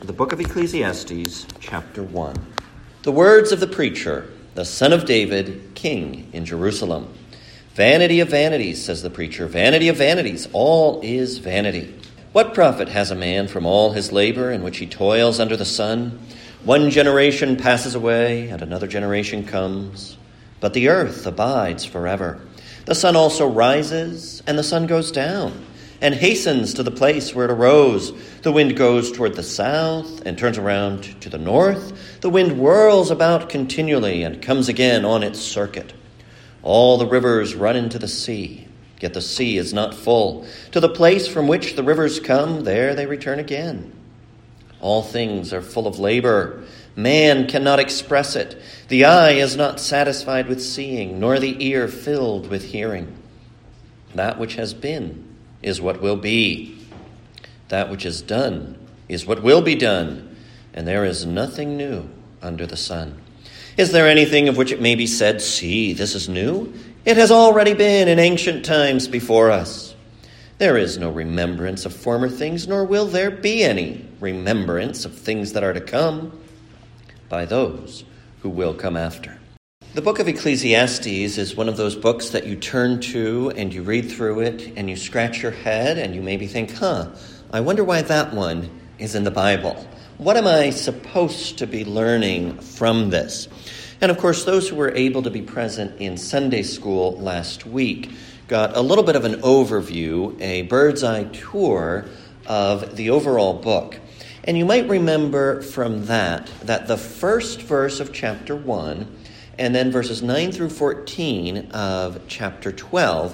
The book of Ecclesiastes, chapter 1. The words of the preacher, the son of David, king in Jerusalem. Vanity of vanities, says the preacher, vanity of vanities, all is vanity. What profit has a man from all his labor in which he toils under the sun? One generation passes away, and another generation comes. But the earth abides forever. The sun also rises, and the sun goes down, and hastens to the place where it arose. The wind goes toward the south and turns around to the north. The wind whirls about continually and comes again on its circuit. All the rivers run into the sea, yet the sea is not full. To the place from which the rivers come, there they return again. All things are full of labor. Man cannot express it. The eye is not satisfied with seeing, nor the ear filled with hearing. That which has been is what will be. That which is done is what will be done, and there is nothing new under the sun. Is there anything of which it may be said, "See, this is new"? It has already been in ancient times before us. There is no remembrance of former things, nor will there be any remembrance of things that are to come by those who will come after. The book of Ecclesiastes is one of those books that you turn to and you read through it and you scratch your head and you maybe think, I wonder why that one is in the Bible. What am I supposed to be learning from this? And of course, those who were able to be present in Sunday school last week got a little bit of an overview, a bird's eye tour of the overall book. And you might remember from that the first verse of chapter 1 and then verses 9 through 14 of chapter 12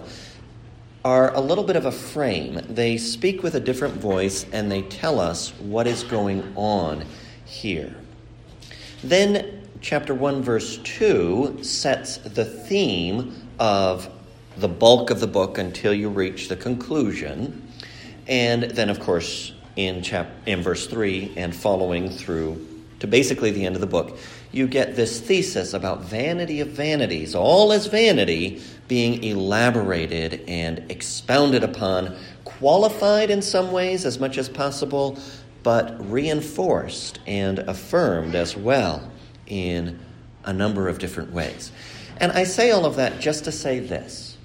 are a little bit of a frame. They speak with a different voice and they tell us what is going on here. Then chapter 1 verse 2 sets the theme of the bulk of the book until you reach the conclusion. And then, of course, in verse 3 and following through to basically the end of the book, you get this thesis about vanity of vanities, all is vanity, being elaborated and expounded upon, qualified in some ways as much as possible, but reinforced and affirmed as well in a number of different ways. And I say all of that just to say this.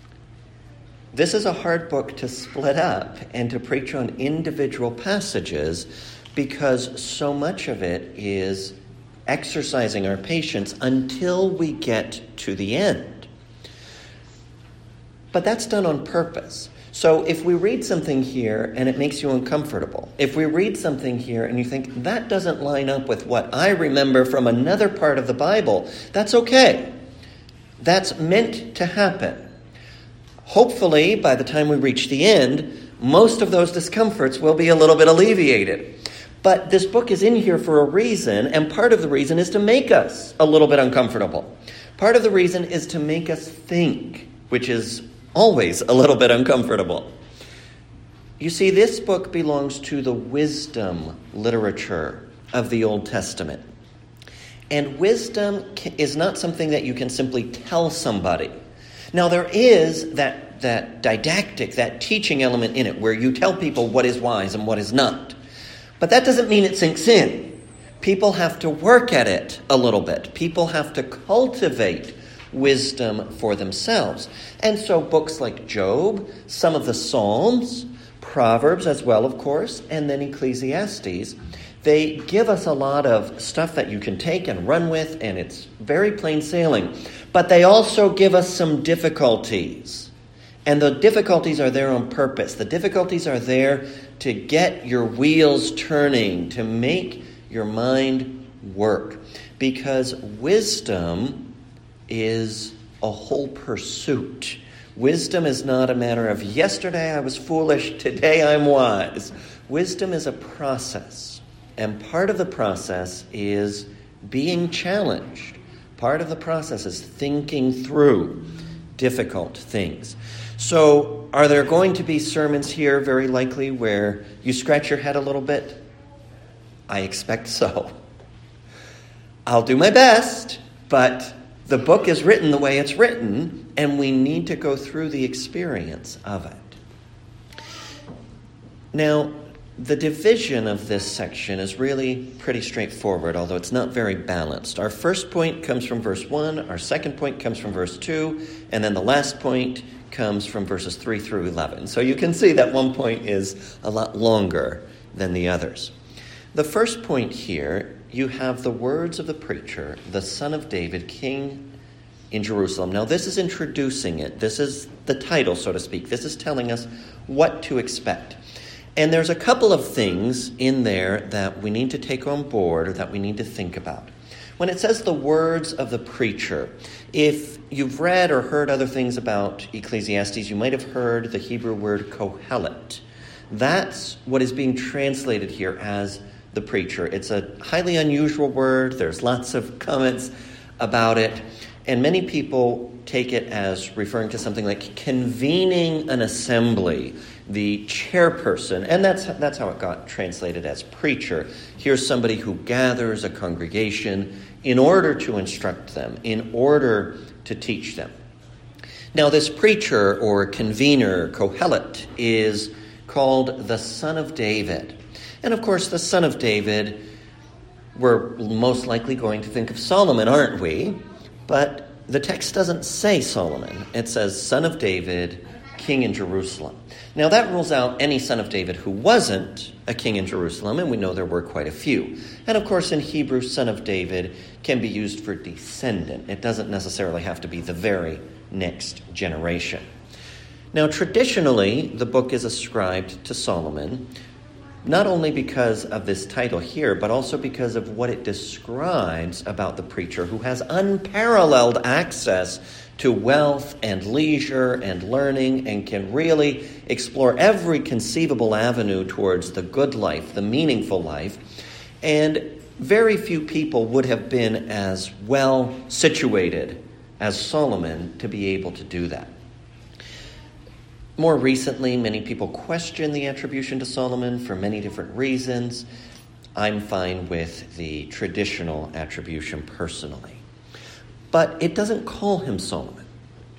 This is a hard book to split up and to preach on individual passages because so much of it is exercising our patience until we get to the end. But that's done on purpose. So if we read something here and it makes you uncomfortable, if we read something here and you think that doesn't line up with what I remember from another part of the Bible, that's okay. That's meant to happen. Hopefully, by the time we reach the end, most of those discomforts will be a little bit alleviated. But this book is in here for a reason, and part of the reason is to make us a little bit uncomfortable. Part of the reason is to make us think, which is always a little bit uncomfortable. You see, this book belongs to the wisdom literature of the Old Testament. And wisdom is not something that you can simply tell somebody. Now, there is that didactic, that teaching element in it where you tell people what is wise and what is not. But that doesn't mean it sinks in. People have to work at it a little bit. People have to cultivate wisdom for themselves. And so books like Job, some of the Psalms, Proverbs as well, of course, and then Ecclesiastes, they give us a lot of stuff that you can take and run with, and it's very plain sailing. But they also give us some difficulties. And the difficulties are there on purpose. The difficulties are there to get your wheels turning, to make your mind work. Because wisdom is a whole pursuit. Wisdom is not a matter of yesterday I was foolish, today I'm wise. Wisdom is a process. And part of the process is being challenged. Part of the process is thinking through difficult things. So are there going to be sermons here, very likely, where you scratch your head a little bit? I expect so. I'll do my best, but the book is written the way it's written, and we need to go through the experience of it. Now, The division of this section is really pretty straightforward, although it's not very balanced. Our first point comes from verse 1, our second point comes from verse 2, and then the last point comes from verses 3 through 11. So you can see that one point is a lot longer than the others. The first point here, you have the words of the preacher, the Son of David, King in Jerusalem. Now this is introducing it. This is the title, so to speak. This is telling us what to expect. And there's a couple of things in there that we need to take on board or that we need to think about. When it says the words of the preacher, if you've read or heard other things about Ecclesiastes, you might have heard the Hebrew word kohelet. That's what is being translated here as the preacher. It's a highly unusual word. There's lots of comments about it. And many people take it as referring to something like convening an assembly, the chairperson. And that's how it got translated as preacher. Here's somebody who gathers a congregation in order to instruct them, in order to teach them. Now, this preacher or convener, kohelet, is called the Son of David. And of course, the Son of David, we're most likely going to think of Solomon, aren't we? But the text doesn't say Solomon. It says Son of David, King in Jerusalem. Now that rules out any son of David who wasn't a king in Jerusalem, and we know there were quite a few. And of course in Hebrew, son of David can be used for descendant. It doesn't necessarily have to be the very next generation. Now traditionally, the book is ascribed to Solomon, not only because of this title here, but also because of what it describes about the preacher who has unparalleled access to wealth and leisure and learning and can really explore every conceivable avenue towards the good life, the meaningful life. And very few people would have been as well situated as Solomon to be able to do that. More recently, many people question the attribution to Solomon for many different reasons. I'm fine with the traditional attribution personally. But it doesn't call him Solomon.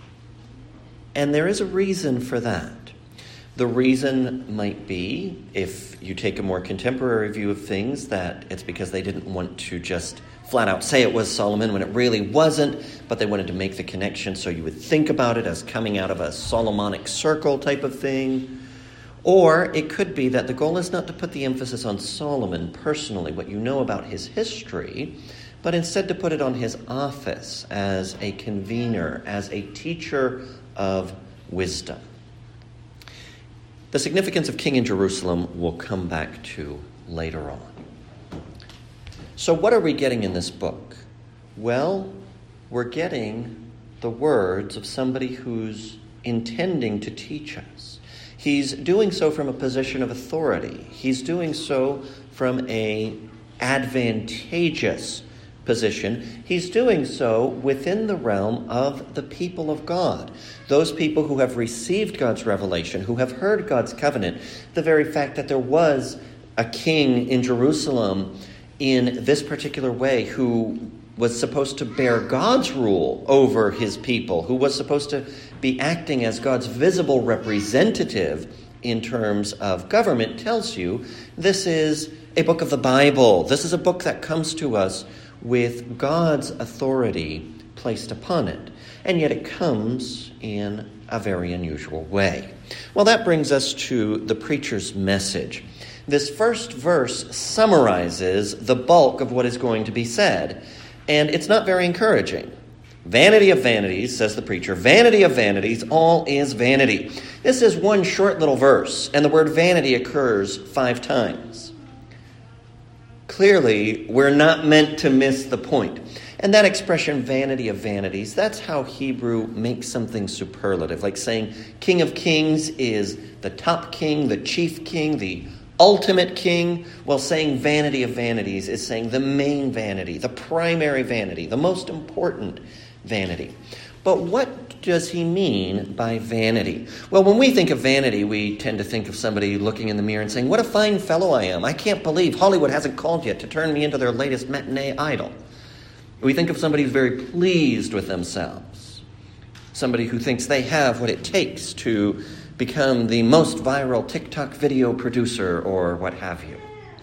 And there is a reason for that. The reason might be, if you take a more contemporary view of things, that it's because they didn't want to just flat out say it was Solomon when it really wasn't, but they wanted to make the connection so you would think about it as coming out of a Solomonic circle type of thing. Or it could be that the goal is not to put the emphasis on Solomon personally, what you know about his history, but instead to put it on his office as a convener, as a teacher of wisdom. The significance of King in Jerusalem we'll come back to later on. So what are we getting in this book? Well, we're getting the words of somebody who's intending to teach us. He's doing so from a position of authority. He's doing so from an advantageous position. He's doing so within the realm of the people of God. Those people who have received God's revelation, who have heard God's covenant. The very fact that there was a king in Jerusalem in this particular way who was supposed to bear God's rule over his people, who was supposed to be acting as God's visible representative in terms of government, tells you this is a book of the Bible. This is a book that comes to us with God's authority placed upon it. And yet it comes in a very unusual way. Well, that brings us to the preacher's message. This first verse summarizes the bulk of what is going to be said, and it's not very encouraging. Vanity of vanities, says the preacher, vanity of vanities, all is vanity. This is one short little verse, and the word vanity occurs 5 times. Clearly, we're not meant to miss the point. And that expression, vanity of vanities, that's how Hebrew makes something superlative, like saying King of Kings is the top king, the chief king, the ultimate king. Well, saying vanity of vanities is saying the main vanity, the primary vanity, the most important vanity. But what does he mean by vanity? Well, when we think of vanity, we tend to think of somebody looking in the mirror and saying, what a fine fellow I am. I can't believe Hollywood hasn't called yet to turn me into their latest matinee idol. We think of somebody who's very pleased with themselves. Somebody who thinks they have what it takes to become the most viral TikTok video producer or what have you.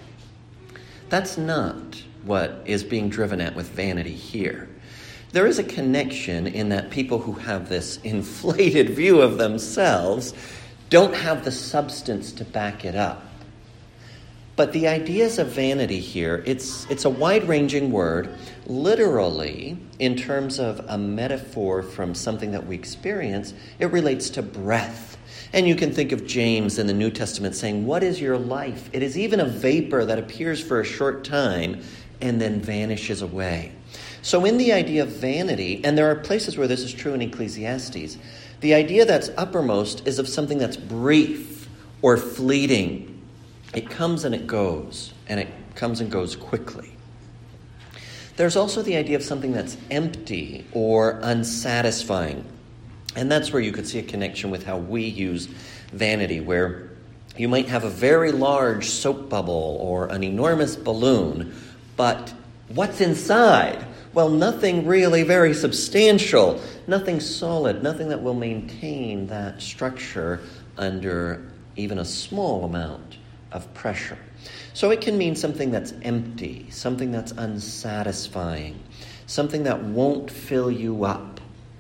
That's not what is being driven at with vanity here. There is a connection in that people who have this inflated view of themselves don't have the substance to back it up. But the ideas of vanity here, it's a wide-ranging word. Literally, in terms of a metaphor from something that we experience, it relates to breath. And you can think of James in the New Testament saying, "What is your life? It is even a vapor that appears for a short time and then vanishes away." So in the idea of vanity, and there are places where this is true in Ecclesiastes, the idea that's uppermost is of something that's brief or fleeting. It comes and it goes, and it comes and goes quickly. There's also the idea of something that's empty or unsatisfying. And that's where you could see a connection with how we use vanity, where you might have a very large soap bubble or an enormous balloon, but what's inside? Well, nothing really very substantial, nothing solid, nothing that will maintain that structure under even a small amount of pressure. So it can mean something that's empty, something that's unsatisfying, something that won't fill you up.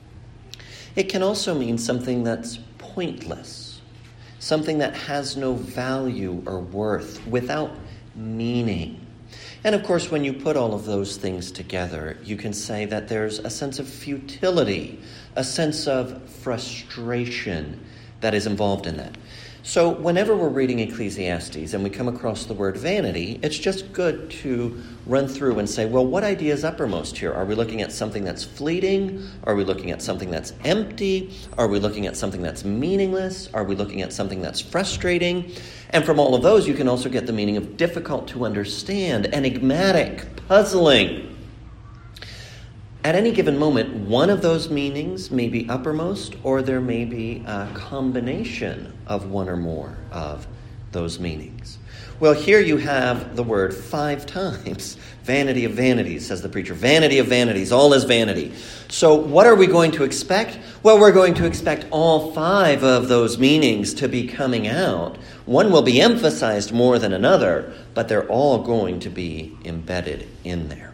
It can also mean something that's pointless, something that has no value or worth, without meaning. And of course, when you put all of those things together, you can say that there's a sense of futility, a sense of frustration that is involved in that. So whenever we're reading Ecclesiastes and we come across the word vanity, it's just good to run through and say, well, what idea is uppermost here? Are we looking at something that's fleeting? Are we looking at something that's empty? Are we looking at something that's meaningless? Are we looking at something that's frustrating? And from all of those, you can also get the meaning of difficult to understand, enigmatic, puzzling. At any given moment, one of those meanings may be uppermost, or there may be a combination of one or more of those meanings. Well, here you have the word 5 times. Vanity of vanities, says the preacher. Vanity of vanities, all is vanity. So what are we going to expect? Well, we're going to expect all 5 of those meanings to be coming out. One will be emphasized more than another, but they're all going to be embedded in there.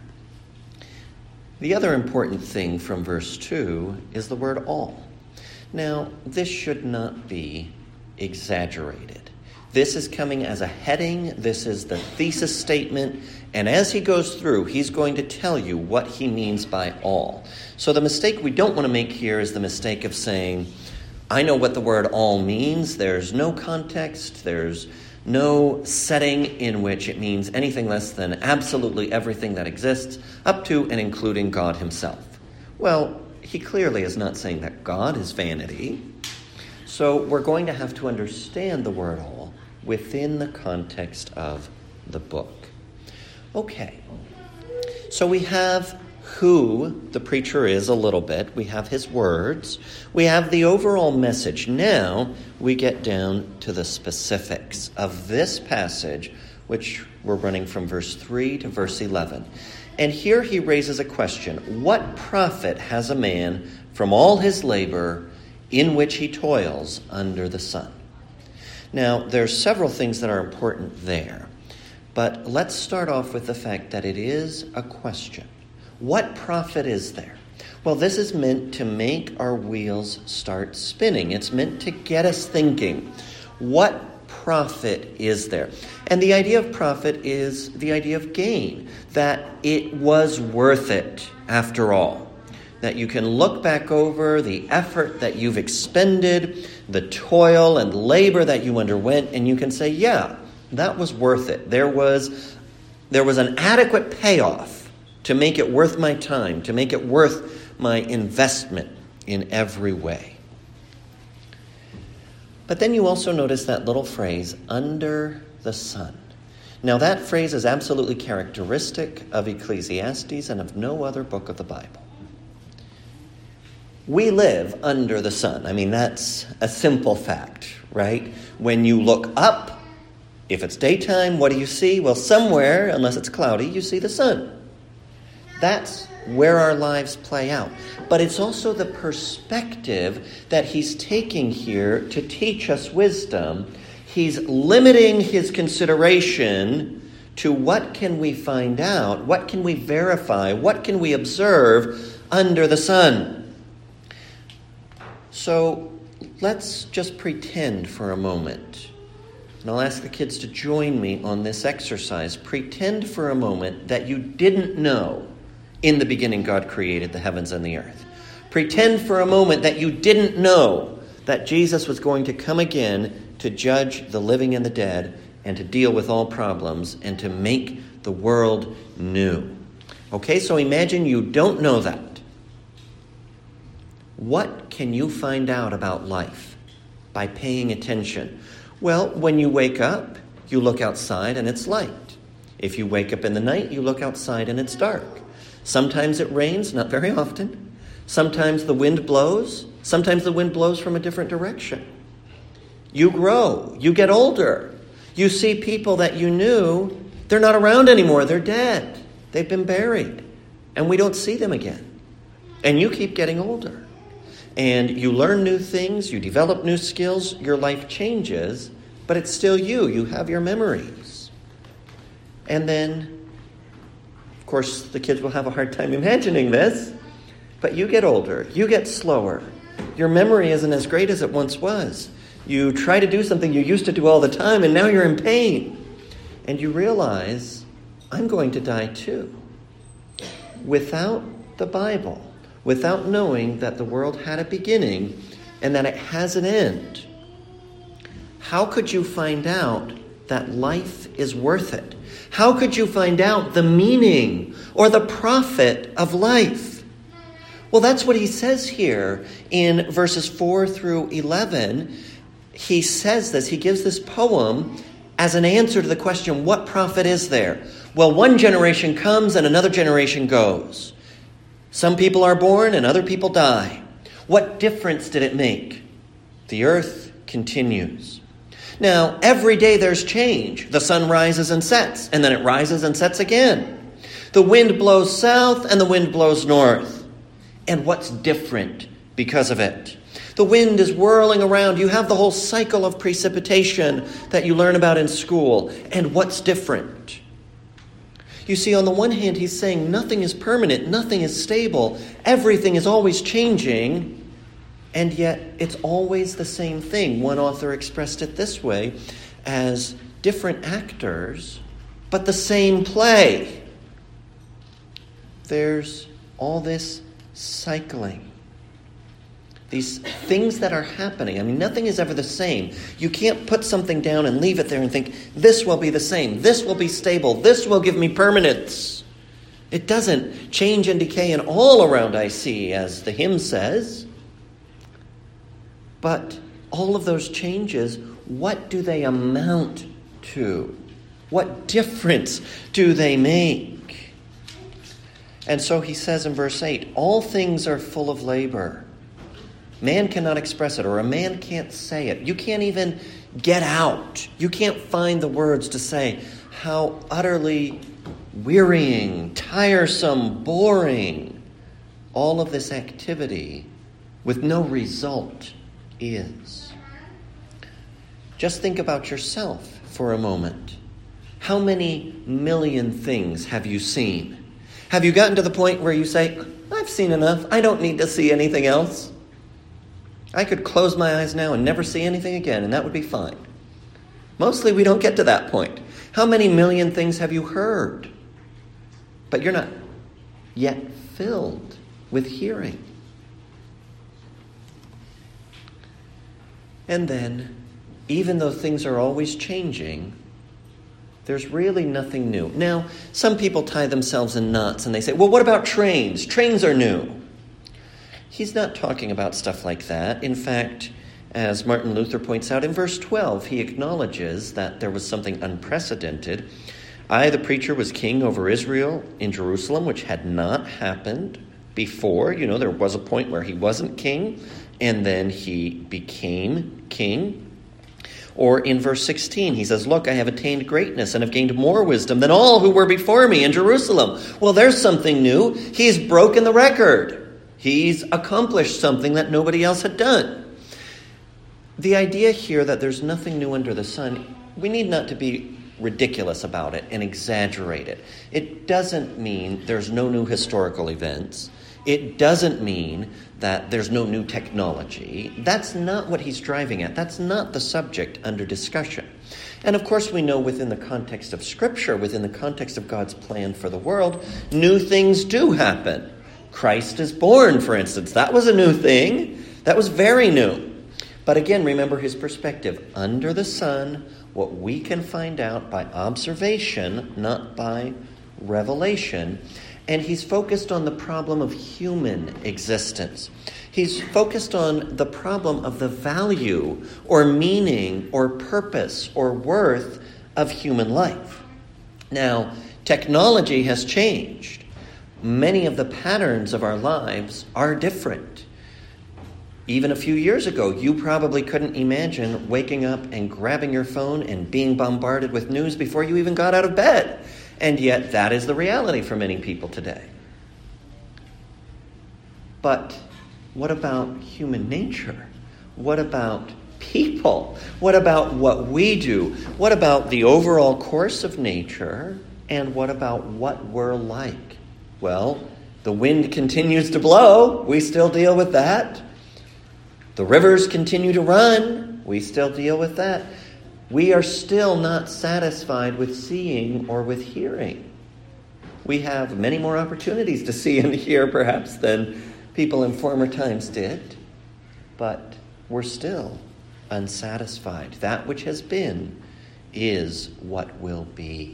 The other important thing from verse 2 is the word all. Now, this should not be exaggerated. This is coming as a heading. This is the thesis statement. And as he goes through, he's going to tell you what he means by all. So the mistake we don't want to make here is the mistake of saying, I know what the word all means. There's no context. There's no setting in which it means anything less than absolutely everything that exists, up to and including God himself. Well, he clearly is not saying that God is vanity. So we're going to have to understand the word all within the context of the book. Okay, so we have who the preacher is a little bit. We have his words. We have the overall message. Now we get down to the specifics of this passage, which we're running from verse 3 to verse 11. And here he raises a question. What profit has a man from all his labor in which he toils under the sun? Now, there's several things that are important there. But let's start off with the fact that it is a question. What profit is there? Well, this is meant to make our wheels start spinning. It's meant to get us thinking. What profit is there? And the idea of profit is the idea of gain, that it was worth it after all. That you can look back over the effort that you've expended, the toil and labor that you underwent, and you can say, yeah, that was worth it. There was an adequate payoff to make it worth my time, to make it worth my investment in every way. But then you also notice that little phrase, under the sun. Now that phrase is absolutely characteristic of Ecclesiastes and of no other book of the Bible. We live under the sun. I mean, that's a simple fact, right? When you look up, if it's daytime, what do you see? Well, somewhere, unless it's cloudy, you see the sun. That's where our lives play out. But it's also the perspective that he's taking here to teach us wisdom. He's limiting his consideration to what can we find out, what can we verify, what can we observe under the sun. So let's just pretend for a moment. And I'll ask the kids to join me on this exercise. Pretend for a moment that you didn't know in the beginning God created the heavens and the earth. Pretend for a moment that you didn't know that Jesus was going to come again to judge the living and the dead and to deal with all problems and to make the world new. Okay, so imagine you don't know that. What can you find out about life by paying attention? Well, when you wake up, you look outside and it's light. If you wake up in the night, you look outside and it's dark. Sometimes it rains, not very often. Sometimes the wind blows. Sometimes the wind blows from a different direction. You grow. You get older. You see people that you knew, they're not around anymore. They're dead. They've been buried. And we don't see them again. And you keep getting older. And you learn new things. You develop new skills. Your life changes. But it's still you. You have your memories. And then, of course, the kids will have a hard time imagining this. But you get older. You get slower. Your memory isn't as great as it once was. You try to do something you used to do all the time, and now you're in pain. And you realize, I'm going to die too. Without the Bible, without knowing that the world had a beginning and that it has an end, how could you find out that life is worth it? How could you find out the meaning or the profit of life? Well, that's what he says here in verses 4 through 11. He says this, he gives this poem as an answer to the question, what profit is there? Well, one generation comes and another generation goes. Some people are born and other people die. What difference did it make? The earth continues. Now, every day there's change. The sun rises and sets, and then it rises and sets again. The wind blows south and the wind blows north. And what's different because of it? The wind is whirling around. You have the whole cycle of precipitation that you learn about in school. And what's different? You see, on the one hand, he's saying nothing is permanent, nothing is stable, everything is always changing, and yet it's always the same thing. One author expressed it this way, as different actors, but the same play. There's all this cycling. These things that are happening. I mean, nothing is ever the same. You can't put something down and leave it there and think, this will be the same. This will be stable. This will give me permanence. It doesn't change and decay and all around I see, as the hymn says. But all of those changes, what do they amount to? What difference do they make? And so he says in verse 8, all things are full of labor. Man cannot express it, or a man can't say it. You can't even get out. You can't find the words to say how utterly wearying, tiresome, boring all of this activity with no result is. Just think about yourself for a moment. How many million things have you seen? Have you gotten to the point where you say, I've seen enough. I don't need to see anything else. I could close my eyes now and never see anything again, and that would be fine. Mostly we don't get to that point. How many million things have you heard? But you're not yet filled with hearing. And then, even though things are always changing, there's really nothing new. Now, some people tie themselves in knots and they say, well, what about trains? Trains are new. He's not talking about stuff like that. In fact, as Martin Luther points out in verse 12, he acknowledges that there was something unprecedented. I, the preacher, was king over Israel in Jerusalem, which had not happened before. You know, there was a point where he wasn't king, and then he became king. Or in verse 16, he says, look, I have attained greatness and have gained more wisdom than all who were before me in Jerusalem. Well, there's something new. He's broken the record. He's accomplished something that nobody else had done. The idea here that there's nothing new under the sun, we need not to be ridiculous about it and exaggerate it. It doesn't mean there's no new historical events. It doesn't mean that there's no new technology. That's not what he's driving at. That's not the subject under discussion. And of course we know within the context of Scripture, within the context of God's plan for the world, new things do happen. Christ is born, for instance. That was a new thing. That was very new. But again, remember his perspective. Under the sun, what we can find out by observation, not by revelation. And he's focused on the problem of human existence. He's focused on the problem of the value or meaning or purpose or worth of human life. Now, technology has changed. Many of the patterns of our lives are different. Even a few years ago, you probably couldn't imagine waking up and grabbing your phone and being bombarded with news before you even got out of bed. And yet, that is the reality for many people today. But what about human nature? What about people? What about what we do? What about the overall course of nature? And what about what we're like? Well, the wind continues to blow. We still deal with that. The rivers continue to run. We still deal with that. We are still not satisfied with seeing or with hearing. We have many more opportunities to see and hear, perhaps, than people in former times did. But we're still unsatisfied. That which has been is what will be.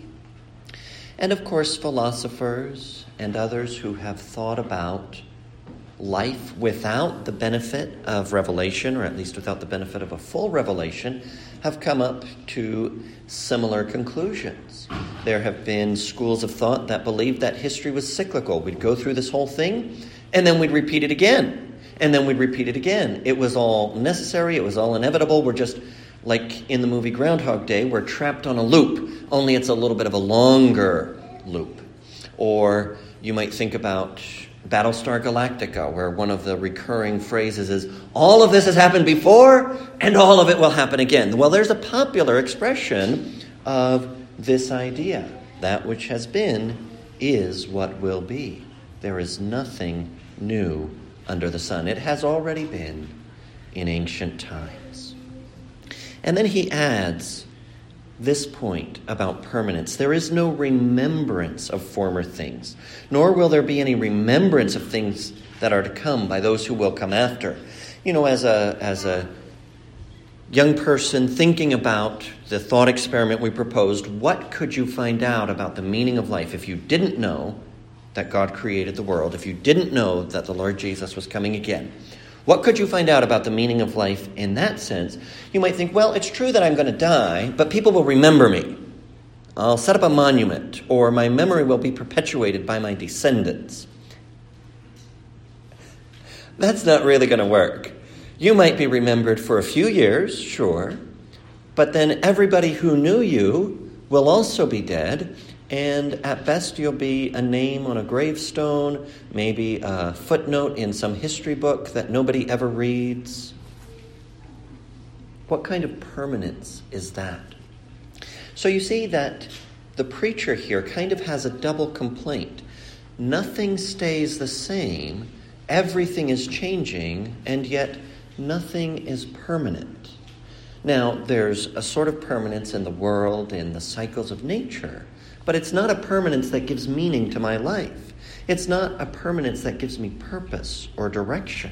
And of course, philosophers and others who have thought about life without the benefit of revelation, or at least without the benefit of a full revelation, have come up to similar conclusions. There have been schools of thought that believed that history was cyclical. We'd go through this whole thing, and then we'd repeat it again, and then we'd repeat it again. It was all necessary. It was all inevitable. We're just, like in the movie Groundhog Day, we're trapped on a loop, only it's a little bit of a longer loop. Or you might think about Battlestar Galactica, where one of the recurring phrases is, all of this has happened before, and all of it will happen again. Well, there's a popular expression of this idea. That which has been is what will be. There is nothing new under the sun. It has already been in ancient times. And then he adds this point about permanence. There is no remembrance of former things, nor will there be any remembrance of things that are to come by those who will come after. You know, as a young person thinking about the thought experiment we proposed, what could you find out about the meaning of life if you didn't know that God created the world, if you didn't know that the Lord Jesus was coming again? What could you find out about the meaning of life in that sense? You might think, well, it's true that I'm going to die, but people will remember me. I'll set up a monument, or my memory will be perpetuated by my descendants. That's not really going to work. You might be remembered for a few years, sure, but then everybody who knew you will also be dead, and at best you'll be a name on a gravestone, maybe a footnote in some history book that nobody ever reads. What kind of permanence is that? So you see that the preacher here kind of has a double complaint. Nothing stays the same, everything is changing, and yet nothing is permanent. Now, there's a sort of permanence in the world, in the cycles of nature, but it's not a permanence that gives meaning to my life. It's not a permanence that gives me purpose or direction.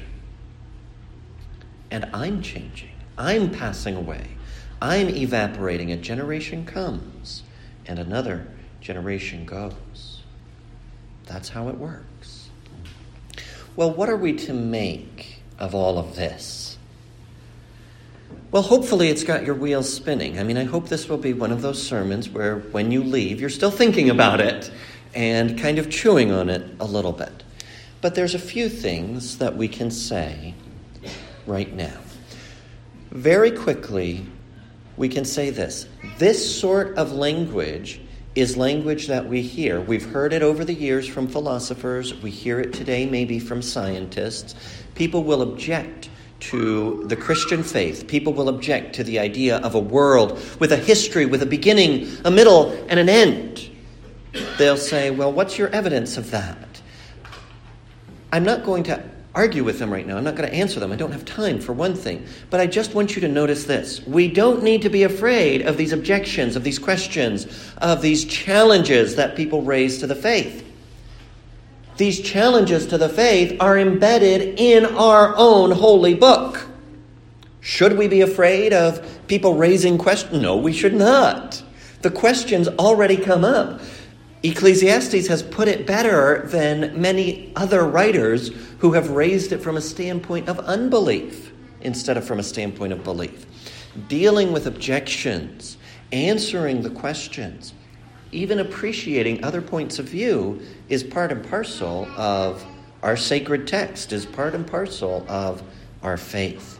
And I'm changing. I'm passing away. I'm evaporating. A generation comes and another generation goes. That's how it works. Well, what are we to make of all of this? Well, hopefully it's got your wheels spinning. I mean, I hope this will be one of those sermons where when you leave, you're still thinking about it and kind of chewing on it a little bit. But there's a few things that we can say right now. Very quickly, we can say this. This sort of language is language that we hear. We've heard it over the years from philosophers. We hear it today maybe from scientists. People will object to the Christian faith. People will object to the idea of a world with a history, with a beginning, a middle, and an end. They'll say, well, what's your evidence of that? I'm not going to argue with them right now. I'm not going to answer them. I don't have time, for one thing. But I just want you to notice this. We don't need to be afraid of these objections, of these questions, of these challenges that people raise to the faith. These challenges to the faith are embedded in our own holy book. Should we be afraid of people raising questions? No, we should not. The questions already come up. Ecclesiastes has put it better than many other writers who have raised it from a standpoint of unbelief instead of from a standpoint of belief. Dealing with objections, answering the questions, even appreciating other points of view is part and parcel of our sacred text, is part and parcel of our faith.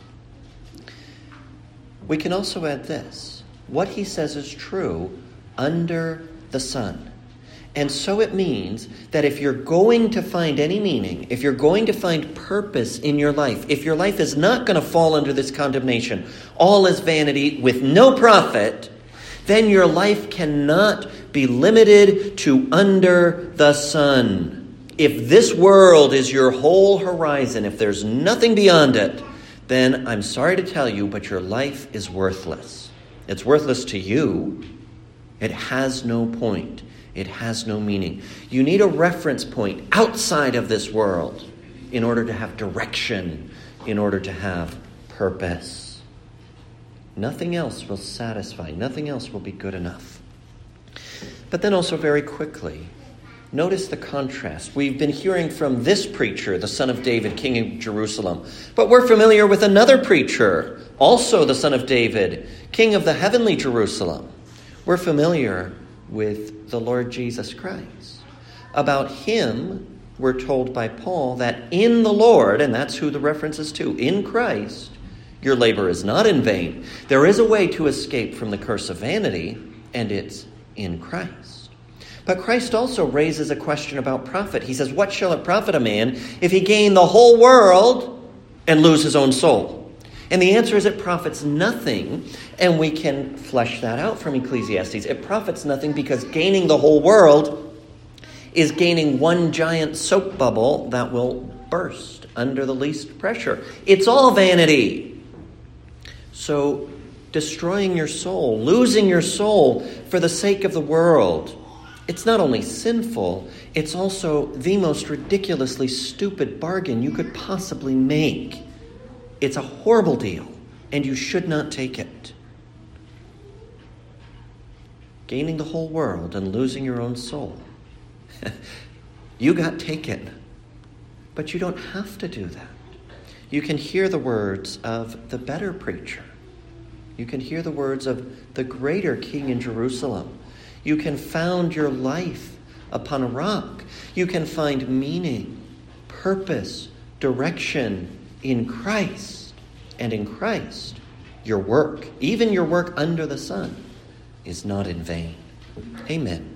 We can also add this. What he says is true under the sun. And so it means that if you're going to find any meaning, if you're going to find purpose in your life, if your life is not going to fall under this condemnation, all is vanity with no profit, then your life cannot be limited to under the sun. If this world is your whole horizon, if there's nothing beyond it, then I'm sorry to tell you, but your life is worthless. It's worthless to you. It has no point. It has no meaning. You need a reference point outside of this world in order to have direction, in order to have purpose. Nothing else will satisfy. Nothing else will be good enough. But then also very quickly, notice the contrast. We've been hearing from this preacher, the son of David, king of Jerusalem. But we're familiar with another preacher, also the son of David, king of the heavenly Jerusalem. We're familiar with the Lord Jesus Christ. About him, we're told by Paul that in the Lord, and that's who the reference is to, in Christ, your labor is not in vain. There is a way to escape from the curse of vanity, and it's in Christ. But Christ also raises a question about profit. He says, what shall it profit a man if he gain the whole world and lose his own soul? And the answer is it profits nothing, and we can flesh that out from Ecclesiastes. It profits nothing because gaining the whole world is gaining one giant soap bubble that will burst under the least pressure. It's all vanity. So destroying your soul, losing your soul for the sake of the world, it's not only sinful, it's also the most ridiculously stupid bargain you could possibly make. It's a horrible deal, and you should not take it. Gaining the whole world and losing your own soul. You got taken, but you don't have to do that. You can hear the words of the better preacher. You can hear the words of the greater king in Jerusalem. You can found your life upon a rock. You can find meaning, purpose, direction in Christ. And in Christ, your work, even your work under the sun, is not in vain. Amen.